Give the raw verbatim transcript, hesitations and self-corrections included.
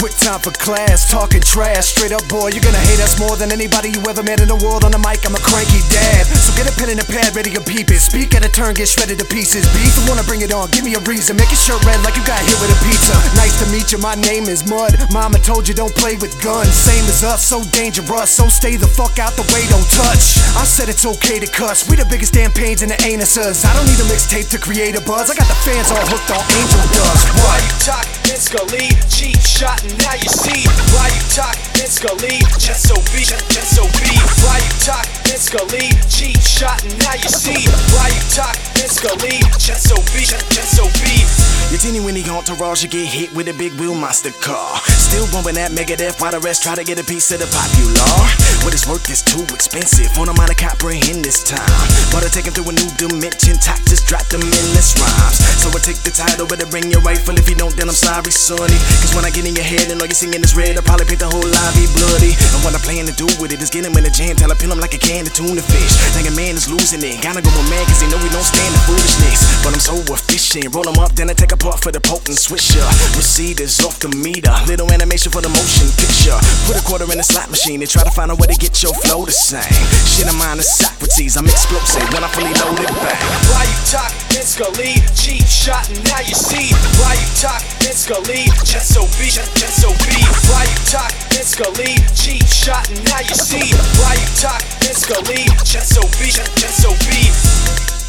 quick time for class, talking trash. Straight up, boy, you're gonna hate us more than anybody you ever met in the world. On the mic, I'm a cranky dad. So get a pen and a pad, ready to peep it. Speak at a turn, get shredded to pieces. Beef, you wanna bring it on, give me a reason. Make your shirt red like you got hit with a pizza. Nice to meet you, my name is Mud. Mama told you don't play with guns. Same as us, so dangerous. So stay the fuck out the way, don't touch. I said it's okay to cuss. We the biggest damn pains in the anuses. I don't need a mixtape to create a buzz. I got the fans all hooked on Angel Dust. Why you talk, it's Scully, cheap shot and now you see. Why you talk, it's Scully, just so be, just so be. Why you talk, it's Scully, cheap shot and now you see. Why you talk, it's Scully, just so be, just so be. Your teeny weeny entourage, you get hit with a big wheel monster car. Still bumping that Megadeth while the rest try to get a piece of the popular. What it's worth is too expensive. On a minor comprehend this time. But I take him through a new dimension. Talk, just drop them endless rhymes. So I take the title, better bring your rifle. If you don't, then I'm sorry, sonny. Cause when I get in your head and all you're singing is red, I'll probably paint the whole lobby bloody. And what I plan to do with it is get him in the jam till I peel him like a can of tuna fish. Like a man is losing it. Gotta go with man cause he know we don't stand the foolishness. But I'm so efficient. Roll him up, then I take a part for the potent swisher. Receivers off the meter. Little animation for the motion picture. Put a quarter in the slot machine and try to find a way to get your flow the same. Shit, I'm on the Socrates. I'm explosive when I fully loaded back. Why you talk, it's Scully, cheap shot and now you see. Why you talk, it's Scully, just so be, just so be. Why you talk, it's Scully, cheap shot and now you see. Why you talk, it's Scully, just so be, just so be.